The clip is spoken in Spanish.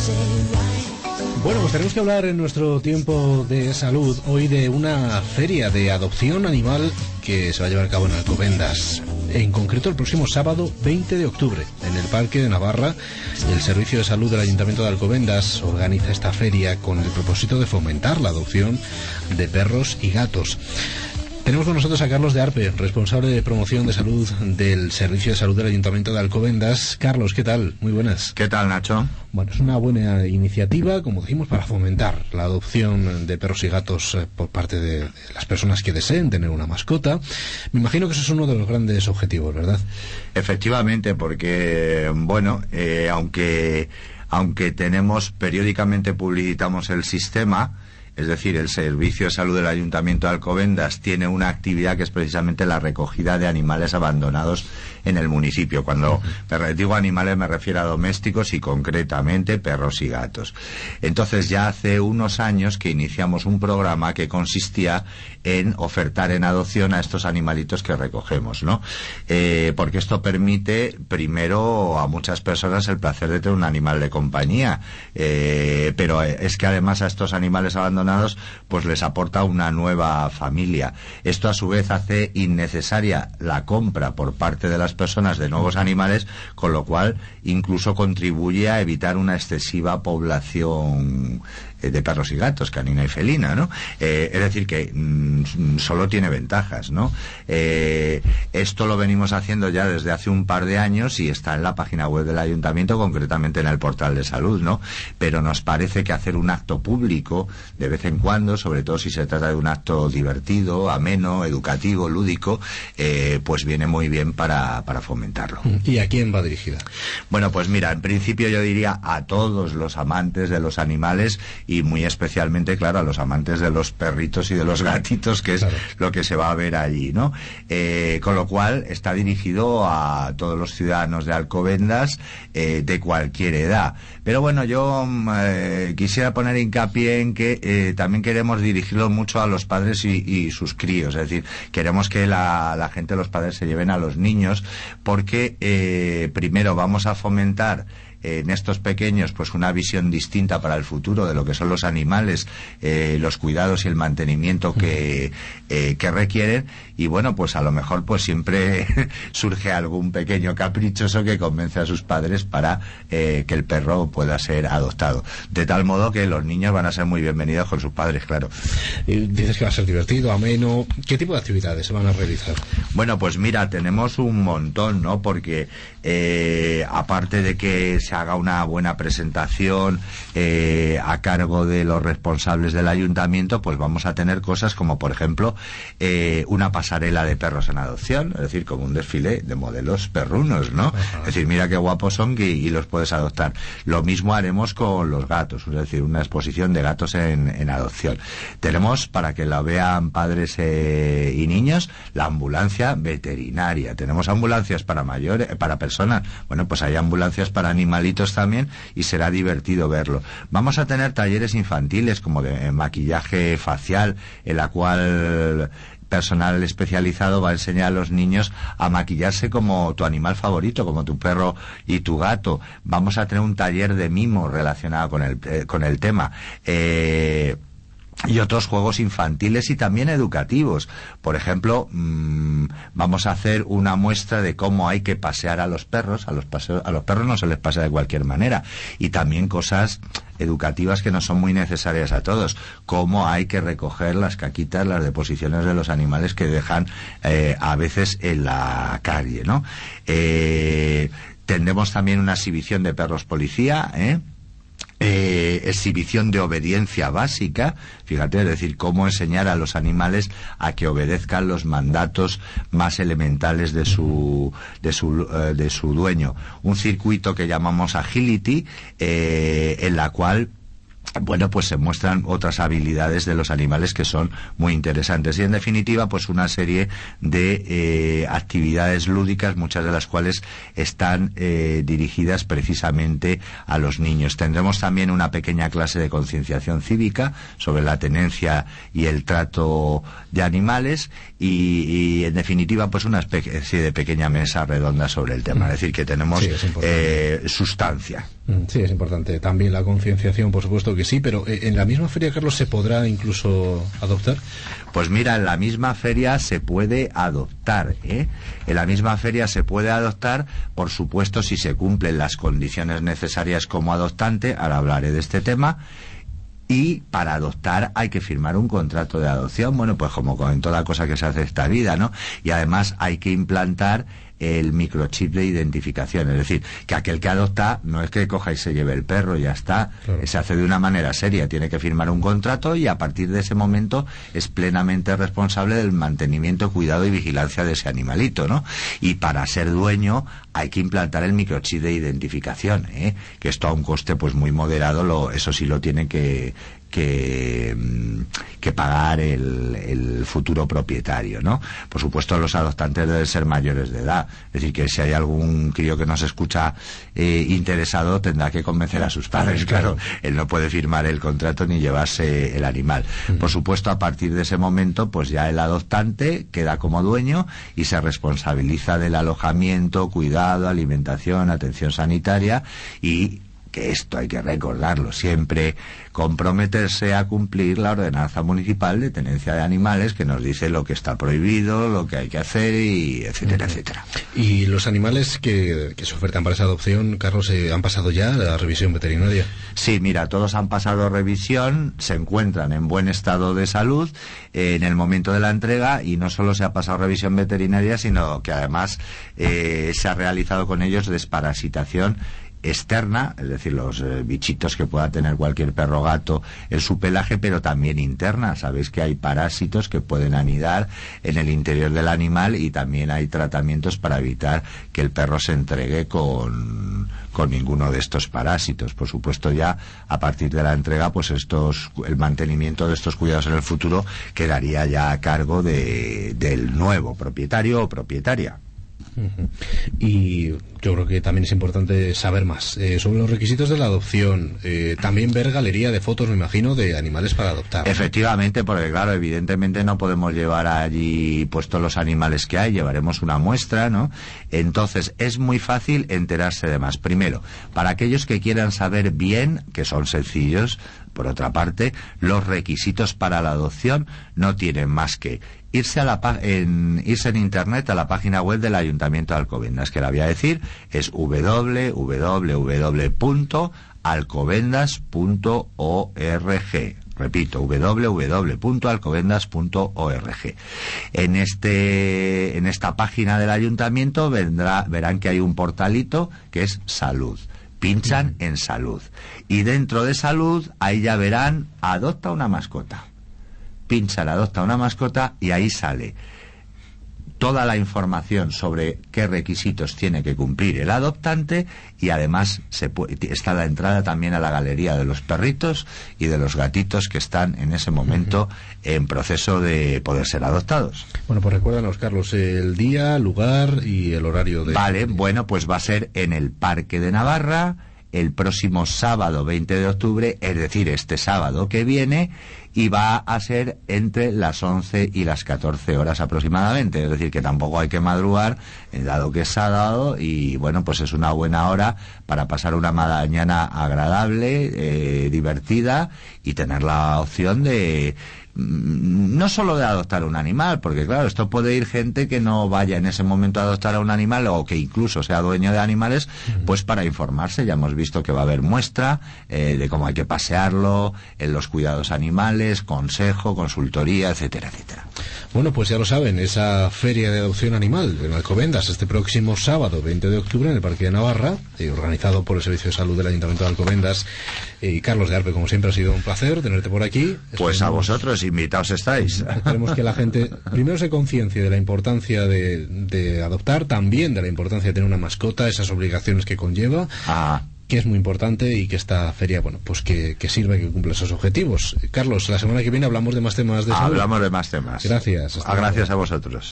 Bueno, pues tenemos que hablar en nuestro tiempo de salud hoy de una feria de adopción animal que se va a llevar a cabo en Alcobendas. En concreto, el próximo sábado 20 de octubre, en el Parque de Navarra, el Servicio de Salud del Ayuntamiento de Alcobendas organiza esta feria con el propósito de fomentar la adopción de perros y gatos. Tenemos con nosotros a Carlos de Arpe, responsable de promoción de salud del Servicio de Salud del Ayuntamiento de Alcobendas. Carlos, ¿qué tal? Muy buenas. ¿Qué tal, Nacho? Bueno, es una buena iniciativa, como dijimos, para fomentar la adopción de perros y gatos por parte de las personas que deseen tener una mascota. Me imagino que eso es uno de los grandes objetivos, ¿verdad? Efectivamente, porque, bueno, aunque periódicamente publicitamos el sistema, es decir, el Servicio de Salud del Ayuntamiento de Alcobendas tiene una actividad que es precisamente la recogida de animales abandonados en el municipio. Cuando digo animales me refiero a domésticos y concretamente perros y gatos. Entonces ya hace unos años que iniciamos un programa que consistía en ofertar en adopción a estos animalitos que recogemos, ¿no? Porque esto permite primero a muchas personas el placer de tener un animal de compañía, pero es que además a estos animales abandonados pues les aporta una nueva familia. Esto a su vez hace innecesaria la compra por parte de las personas de nuevos animales, con lo cual incluso contribuye a evitar una excesiva población de perros y gatos, canina y felina, ¿no? Es decir, que solo tiene ventajas, ¿no? Esto lo venimos haciendo ya desde hace un par de años y está en la página web del ayuntamiento, concretamente en el portal de salud, ¿no? Pero nos parece que hacer un acto público de vez en cuando, sobre todo si se trata de un acto divertido, ameno, educativo, lúdico, pues viene muy bien para fomentarlo. ¿Y a quién va dirigida? Bueno, pues mira, en principio yo diría a todos los amantes de los animales y muy especialmente, claro, a los amantes de los perritos y de los gatitos, que es lo que se va a ver allí, ¿no? Con lo cual está dirigido a todos los ciudadanos de Alcobendas de cualquier edad. Pero bueno, yo quisiera poner hincapié en que también queremos dirigirlo mucho a los padres y sus críos, es decir, queremos que la gente, los padres, se lleven a los niños, porque primero vamos a fomentar en estos pequeños pues una visión distinta para el futuro de lo que son los animales, los cuidados y el mantenimiento que requieren, y bueno, pues a lo mejor pues siempre surge algún pequeño caprichoso que convence a sus padres para que el perro pueda ser adoptado, de tal modo que los niños van a ser muy bienvenidos con sus padres, claro. Dices que va a ser divertido, ameno. ¿Qué tipo de actividades se van a realizar? Bueno, pues mira, tenemos un montón, ¿no? Porque aparte de que se haga una buena presentación a cargo de los responsables del ayuntamiento, pues vamos a tener cosas como, por ejemplo, una pasarela de perros en adopción, es decir, como un desfile de modelos perrunos, ¿no? Es decir, mira qué guapos son y los puedes adoptar. Lo mismo haremos con los gatos, es decir, una exposición de gatos en adopción. Tenemos, para que la vean padres y niños, la ambulancia veterinaria. Tenemos ambulancias para mayores, para personas. Bueno, pues hay ambulancias para animalitos también, y será divertido verlo. Vamos a tener talleres infantiles como de maquillaje facial, en la cual personal especializado va a enseñar a los niños a maquillarse como tu animal favorito, como tu perro y tu gato. Vamos a tener un taller de mimo relacionado con el tema. Y otros juegos infantiles y también educativos. Por ejemplo, vamos a hacer una muestra de cómo hay que pasear a los perros. A los perros no se les pasea de cualquier manera. Y también cosas educativas que no son muy necesarias a todos. Cómo hay que recoger las caquitas, las deposiciones de los animales que dejan a veces en la calle, ¿no? Tendremos también una exhibición de perros policía, exhibición de obediencia básica, fíjate, es decir, cómo enseñar a los animales a que obedezcan los mandatos más elementales de su dueño. Un circuito que llamamos Agility, en la cual, bueno, pues se muestran otras habilidades de los animales que son muy interesantes, y en definitiva pues una serie de actividades lúdicas, muchas de las cuales están dirigidas precisamente a los niños. Tendremos también una pequeña clase de concienciación cívica sobre la tenencia y el trato de animales, y en definitiva pues una especie de pequeña mesa redonda sobre el tema, es decir, que tenemos sustancia. Sí, es importante. También la concienciación, por supuesto que sí, pero ¿en la misma feria, Carlos, se podrá incluso adoptar? Pues mira, en la misma feria se puede adoptar, ¿eh? En la misma feria se puede adoptar, por supuesto, si se cumplen las condiciones necesarias como adoptante, ahora hablaré de este tema. Y para adoptar hay que firmar un contrato de adopción, bueno, pues como en toda cosa que se hace esta vida, ¿no? Y además hay que implantar el microchip de identificación, es decir, que aquel que adopta no es que coja y se lleve el perro y ya está, claro. Se hace de una manera seria, tiene que firmar un contrato y a partir de ese momento es plenamente responsable del mantenimiento, cuidado y vigilancia de ese animalito, ¿no? Y para ser dueño hay que implantar el microchip de identificación, que esto a un coste pues muy moderado, eso sí lo tiene que pagar el futuro propietario, ¿no? Por supuesto, los adoptantes deben ser mayores de edad, es decir, que si hay algún crío que nos escucha interesado, tendrá que convencer a sus padres, claro. Él no puede firmar el contrato ni llevarse el animal. Por supuesto, a partir de ese momento, pues ya el adoptante queda como dueño y se responsabiliza del alojamiento, cuidado, alimentación, atención sanitaria y que esto hay que recordarlo siempre, comprometerse a cumplir la ordenanza municipal de tenencia de animales que nos dice lo que está prohibido, lo que hay que hacer y etcétera, etcétera. ¿Y los animales que se ofertan para esa adopción, Carlos, han pasado ya la revisión veterinaria? Sí, mira, todos han pasado revisión, se encuentran en buen estado de salud en el momento de la entrega y no solo se ha pasado revisión veterinaria, sino que además se ha realizado con ellos desparasitación externa, es decir, los bichitos que pueda tener cualquier perro o gato en su pelaje, pero también interna. Sabéis que hay parásitos que pueden anidar en el interior del animal y también hay tratamientos para evitar que el perro se entregue con ninguno de estos parásitos. Por supuesto, ya a partir de la entrega, pues el mantenimiento de estos cuidados en el futuro quedaría ya a cargo del nuevo propietario o propietaria. Y yo creo que también es importante saber más sobre los requisitos de la adopción, también ver galería de fotos, me imagino, de animales para adoptar, ¿no? Efectivamente, porque claro, evidentemente no podemos llevar allí pues todos los animales que hay, llevaremos una muestra, ¿no? Entonces es muy fácil enterarse de más. Primero, para aquellos que quieran saber bien, que son sencillos, por otra parte, los requisitos para la adopción no tienen más que irse en internet a la página web del Ayuntamiento de Alcobendas, que la voy a decir, es www.alcobendas.org. Repito, www.alcobendas.org. En esta página del Ayuntamiento verán que hay un portalito que es Salud. Pinchan en Salud. Y dentro de Salud, ahí ya verán Adopta una mascota. Pinchan Adopta una mascota y ahí sale toda la información sobre qué requisitos tiene que cumplir el adoptante y además está la entrada también a la galería de los perritos y de los gatitos que están en ese momento en proceso de poder ser adoptados. Bueno, pues recuérdanos, Carlos, el día, lugar y el horario de... Vale, bueno, pues va a ser en el Parque de Navarra el próximo sábado 20 de octubre, es decir, este sábado que viene, y va a ser entre las 11 y las 14 horas aproximadamente, es decir, que tampoco hay que madrugar, dado que es sábado, y bueno, pues es una buena hora para pasar una mañana agradable, divertida, y tener la opción de no solo de adoptar un animal, porque claro, esto puede ir gente que no vaya en ese momento a adoptar a un animal o que incluso sea dueño de animales, pues para informarse. Ya hemos visto que va a haber muestra de cómo hay que pasearlo, en los cuidados animales, consejo, consultoría, etcétera, etcétera. Bueno, pues ya lo saben, esa feria de adopción animal en Alcobendas este próximo sábado 20 de octubre en el Parque de Navarra, organizado por el Servicio de Salud del Ayuntamiento de Alcobendas. Carlos de Arpe, como siempre, ha sido un placer tenerte por aquí. Pues a vosotros, invitados estáis. Esperemos que la gente primero se conciencie de la importancia de adoptar, también de la importancia de tener una mascota, esas obligaciones que conlleva, que es muy importante, y que esta feria, bueno, pues que sirva y que cumpla esos objetivos. Carlos, la semana que viene hablamos de más temas de salud. Hablamos de más temas. Gracias. Gracias a vosotros.